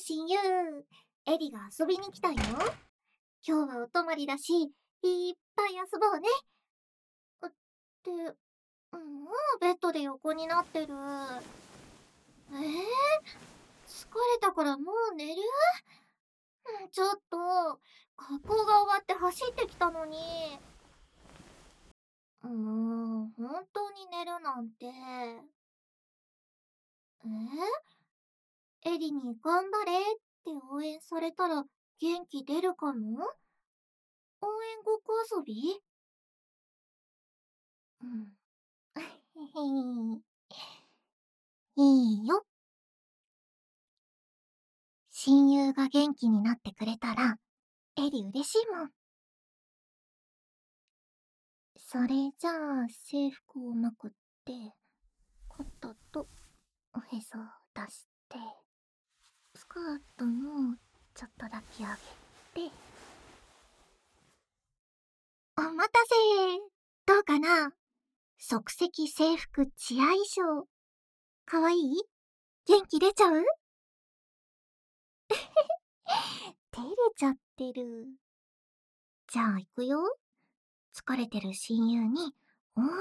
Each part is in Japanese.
親友、エリが遊びに来たよ。今日はお泊まりだし、いっぱい遊ぼうね。もうベッドで横になってる。疲れたからもう寝る？ちょっと、学校が終わって走ってきたのに。本当に寝るなんて。エリに頑張れって応援されたら元気出るかも？応援ごっこ遊び？うん。いいよ。親友が元気になってくれたら、エリ嬉しいもん。それじゃあ、制服をまくって、肩とおへそを出して、スカートもちょっとだけ上げて、お待たせ。どうかな？即席制服チア衣装。かわいい？元気出ちゃう？照れちゃってる。じゃあ行くよ。疲れてる親友に応援。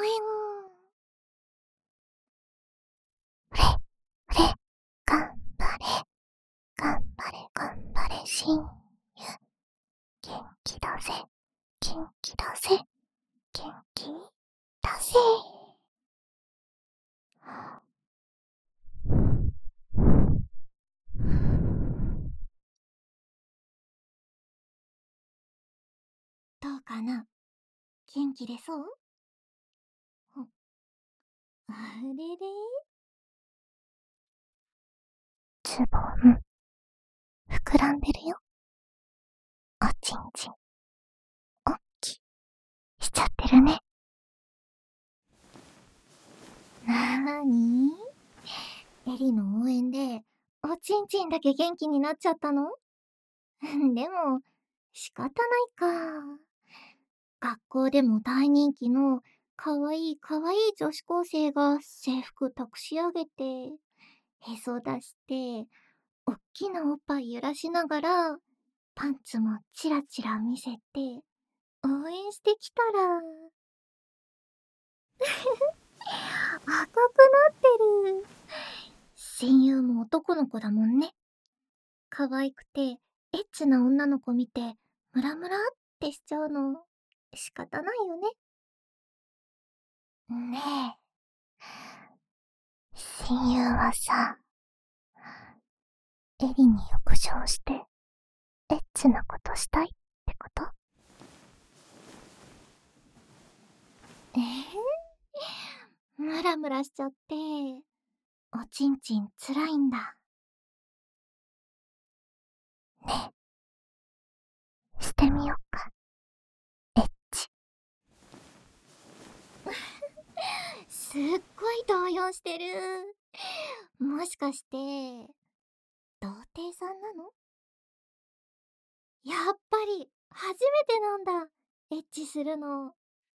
フレ、フレ、頑張れ、頑張れ、頑張れ、親友。元気だぜ、元気だぜ、元気だぜ。どうかな？元気出そう？あれれ？ズボン、膨らんでるよ。おちんちん、おっきしちゃってるね。なーに？エリの応援で、おちんちんだけ元気になっちゃったの？でも、仕方ないか。学校でも大人気のかわいいかわいい女子高生が制服託し上げて、へそ出して、おっきなおっぱい揺らしながら、パンツもチラチラ見せて、応援してきたら、赤くなってる。親友も男の子だもんね。可愛くて、エッチな女の子見て、ムラムラってしちゃうの、仕方ないよね。ねえ、親友はさ、エリに浴場して、エッチなことしたいってこと？ムラムラしちゃって、おちんちんつらいんだ。ねえ、してみよっか。エッチ。すっごい動揺してる。もしかして、童貞さんなの？やっぱり、初めてなんだ。エッチするの。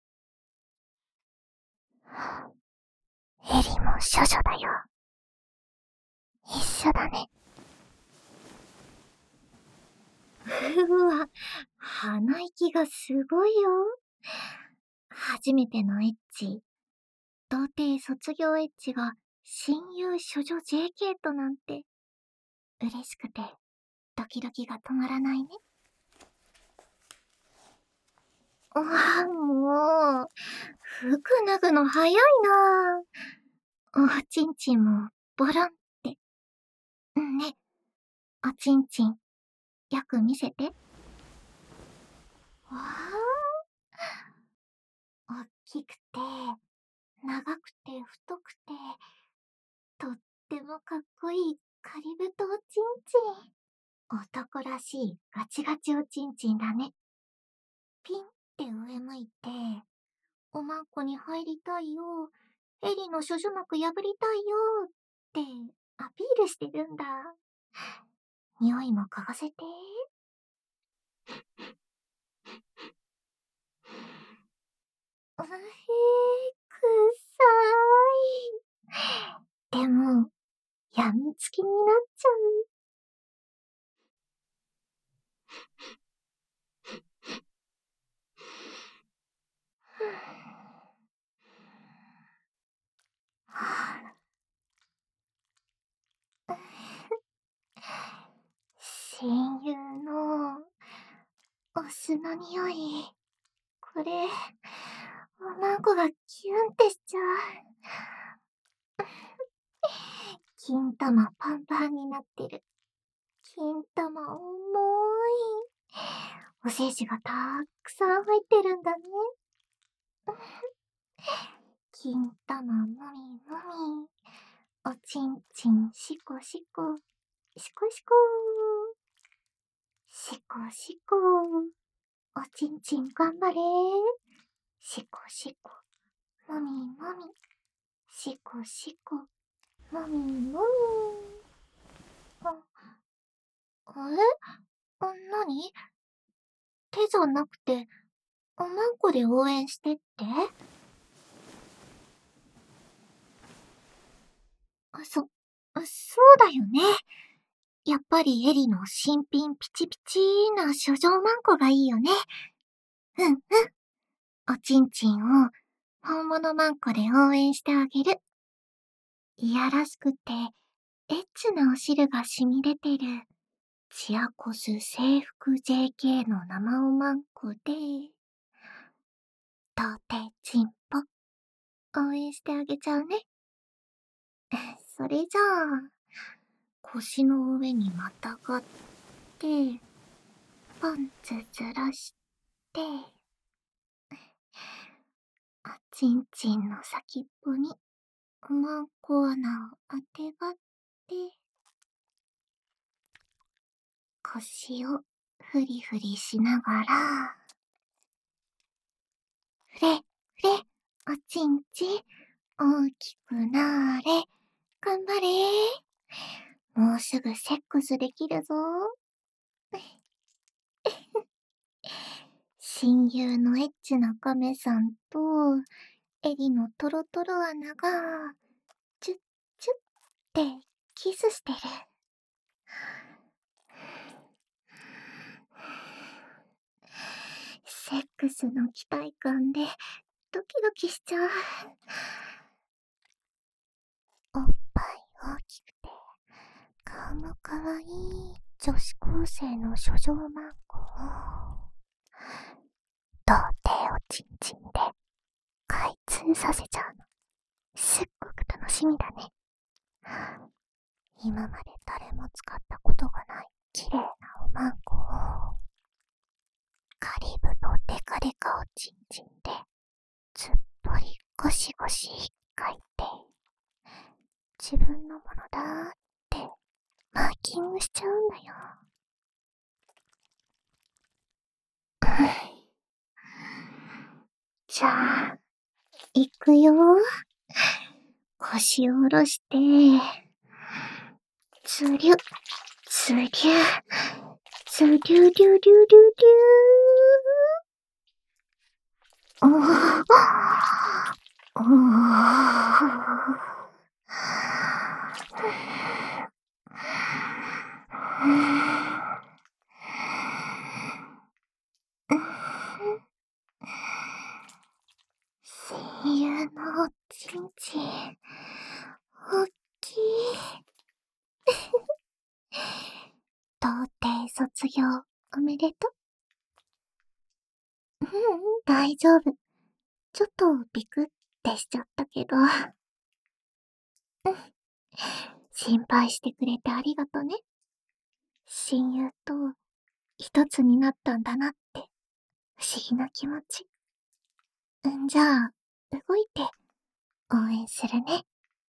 エリも処女だよ。一緒だね。うわ、鼻息がすごいよ。初めてのエッチ。童貞卒業エッチが親友処女 JK となんて、嬉しくて、ドキドキが止まらないね。もう、服脱ぐの早いなぁ。おちんちんも、ボロンって。ね、おちんちん、よく見せて。わあ、おっきくて、長くて太くて、とってもかっこいいカリブトおちんちん。男らしいガチガチおちんちんだね。ピンって上向いて、おまんこに入りたいよ、エリの処女膜破りたいよってアピールしてるんだ。匂いも嗅がせて。くっさーい。でも、やみつきになっちゃう。 親友のお酢の匂い。これ、おまんこがキュンってしちゃう。金玉パンパンになってる。金玉重い。お精子がたくさん入ってるんだね。金玉もみもみ。おちんちんしこしこ。しこしこ。しこしこ。おちんちん頑張れ。しこしこ。もみもみ。しこしこ。もみもみ。なに？手じゃなくて、おまんこで応援してって？そうだよね。やっぱりエリの新品ピチピチな処女まんこがいいよね。うんうん。おちんちんを本物まんこで応援してあげる。いやらしくて、エッチなお汁が染み出てる。チアコス制服 JK の生おまんこで、童貞チンポ、応援してあげちゃうね。それじゃあ、腰の上にまたがって、パンツずらして、おちんちんの先っぽに、おまんこ穴をあてがって、腰をフリフリしながら、ふれ、ふれ、おちんちん、大きくなーれ、頑張れー。もうすぐセックスできるぞ。親友のエッチなカメさんと、エリのトロトロ穴が、チュッチュッってキスしてる。セックスの期待感でドキドキしちゃう。おっぱい大きくて、顔もかわいい女子高生の処女マンコを、童貞をチンチンで開通させちゃうの。すっごく楽しみだね。今まで誰も使ったことがない綺麗なおまんこを、カリブのデカデカおちんちんで、ずっぽりゴシゴシ引っかいて、自分のものだーってマーキングしちゃうんだよ。じゃあ、いくよ。腰を下ろして、つりゅ、つりゅ、つりゅりゅりゅりゅりゅー。おー、おー。親友のおちんちん、おっきい。童貞卒業おめでとう。大丈夫。ちょっとビクってしちゃったけど。心配してくれてありがとね。親友と一つになったんだなって不思議な気持ち。じゃあ、動いて応援するね。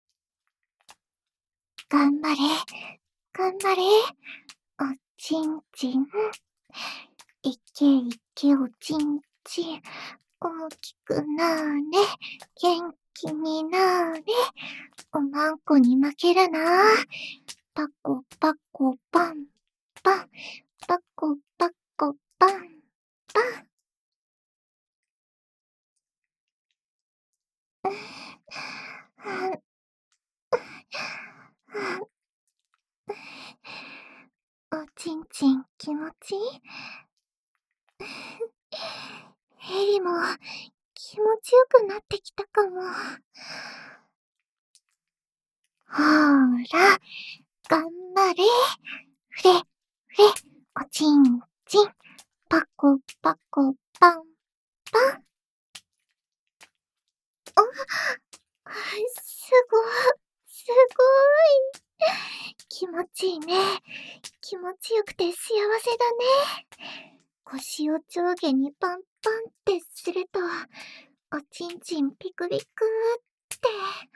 頑張れ、頑張れ。おちんちん。いけいけおちんちん。大きくなーれ。元気になーれ。おまんこに負けるな。パコパコパンパン。パコパコパンパン。おちんちん気持ちいい。エリも気持ちよくなってきたかも。ほーら、頑張れ。ふれ、ふれ、おちんちん、パコパコパンパン。すごい、すごい。気持ちいいね。気持ちよくて幸せだね。腰を上下にパンパンってすると、おちんちんピクピクって。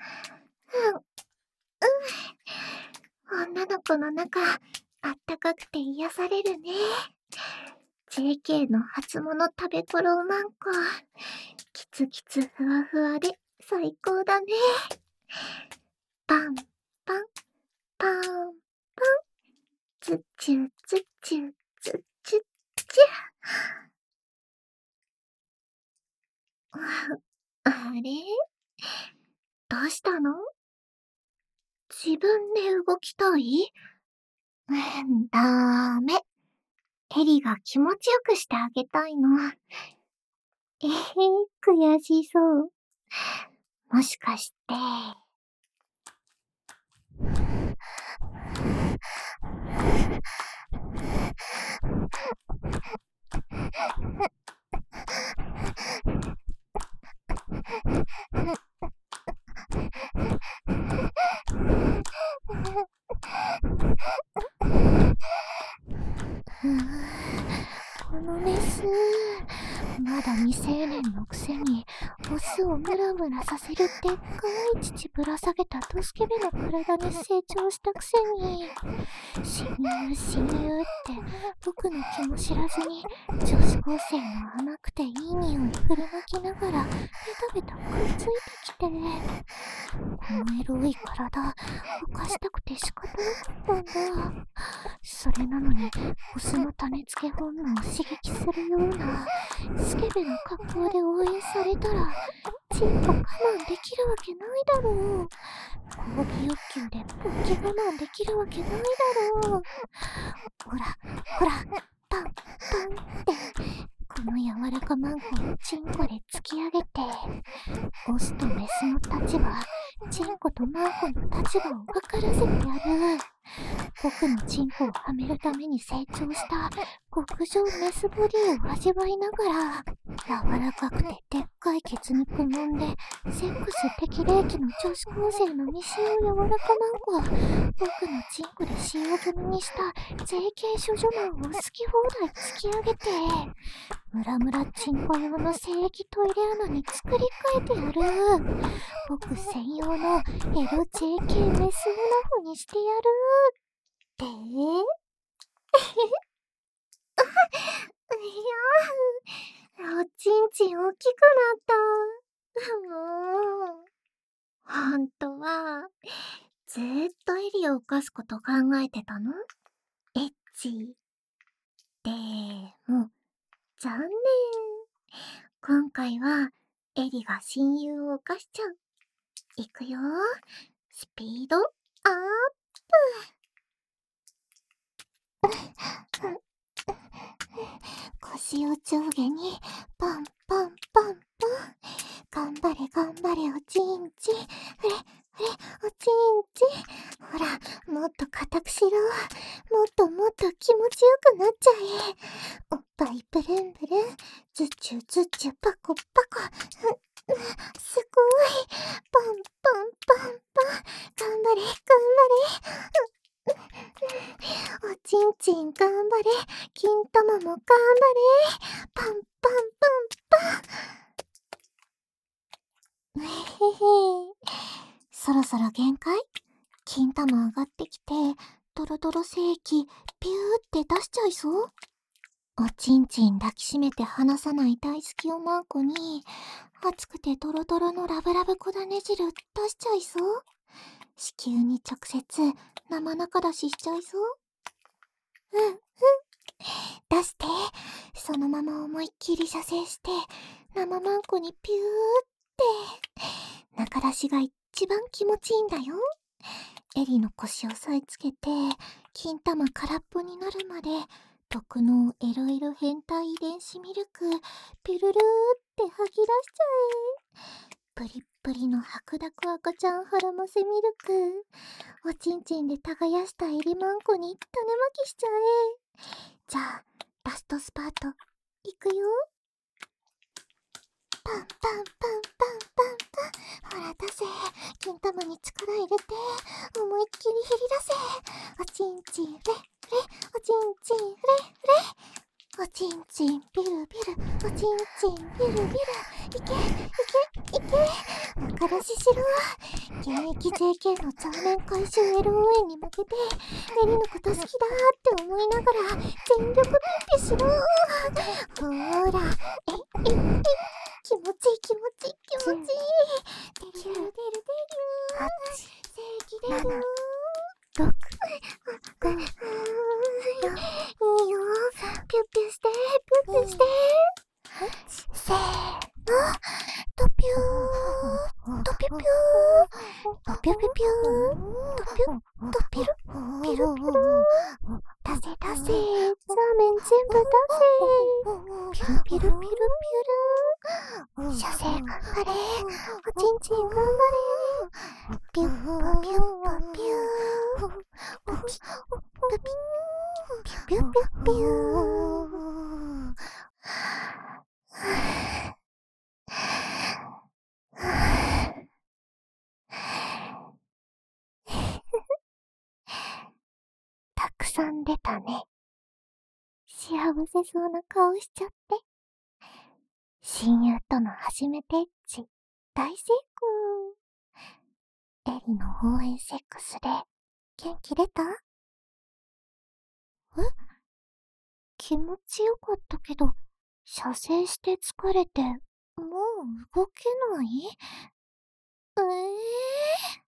女の子の中、あったかくて癒されるね。JK の初物食べころおまんこ。キツキツふわふわで最高だね。パンパン、パンパン、ツッチュツッチュツッチュッチュ。あれ？どうしたの？自分で動きたい？ダメ。エリが気持ちよくしてあげたいの。悔しそう。もしかして。このメス、まだ未成年のくせに、オスをムラムラさせるでっかい乳ぶら下げたドスケベな体に成長したくせに、親友って僕の気も知らずに、女子高生の甘くていい匂い振りまきながら、ベタベタくっついてきて、このエロい体、浮かしたくて仕方なかったんだ。それなのに、オスの種付け本能を刺激するような、スケベな格好で応援されたら、ちんと我慢できるわけないだろう。交尾欲求で勃起我慢できるわけないだろう。ほら、ほら、パン、パンって、この柔らかマンコをチンコで突き上げて、オスとメスの立場、チンコとマンコの立場を分からせてやる。僕のチンコをはめるために成長した極上メスボディを味わいながら、柔らかくてでっかいケツにくもんで、セックス適齢期の女子高生の未使用柔らかマンコは、僕のチンコで使用済みにした JK 処女マンを好き放題突き上げて、ムラムラチンコ用の精液トイレ穴に作り変えてやる。僕専用のエロ JK メスオナフにしてやる。っていや、おちんちん大きくなった。もう。ほんとは、ずーっとエリを犯すこと考えてたの？エッチ。でも、残念。今回は、エリが親友を犯しちゃう。いくよ。スピードアップ。腰を上下に、パンパンパンパン。頑張れ頑張れおちんちん。ふれふれおちんちん。ほら、もっと硬くしろ。もっともっと気持ちよくなっちゃえ。おっぱいブルンブルン。ズチュズチュパコパコ。すごい。パンパンパンパン。頑張れ頑張れ。おちんちん頑張れ。金玉も頑張れ。パンパンパンパン。へへへ。そろそろ限界？金玉上がってきて、ドロドロ精液、ピューって出しちゃいそう？おちんちん抱きしめて離さない大好きおまんこに、熱くてドロドロのラブラブ小種汁出しちゃいそう？子宮に直接生中出ししちゃいそう？出して。そのまま思いっきり射精して、生マンコにピューって。中出しが一番気持ちいいんだよ。 エリの腰を押さえつけて、金玉空っぽになるまで、毒のエロエロ変態遺伝子ミルク、ピルルーって吐き出しちゃえ。プリップリの白濁赤ちゃんハラマセミルク、おちんちんで耕したエリマンコに種まきしちゃえ。じゃあ、ラストスパート、いくよ。パンパンパンパンパンパン。ほら出せ。金玉に力入れて、思いっきり減り出せ。おちんちんフレフレ、おちんちんフレフレ。おちんちんビルビル、おちんちんビルビル。いけいけいけ。仲出ししろ。現役 JK の残念回収 LOA に負けて、エリのこと好きだって思いながら全力ピンピしろ。ほーら、気持ちいい気持ちいい気持ちいい。出る出る出る。正規出る。6、5、いいよ。ピュッピュしてピュッピュして。せーの、とぴゅーとぴゅぴゅーとぴゅぴゅぴゅーとぴゅとぴるピルピル。出せ出せ。ザーメン全部出せ。ピルピルピルピル。射精頑張れ。おちんちん頑張れ。ピュッポピュッポピュー。ポピポピピュピュピュピュー。たくさん出たね。幸せそうな顔しちゃって。親友との初めてエッチ、大成功。エリの応援セックスで元気出た？気持ちよかったけど、射精して疲れて、もう動けない？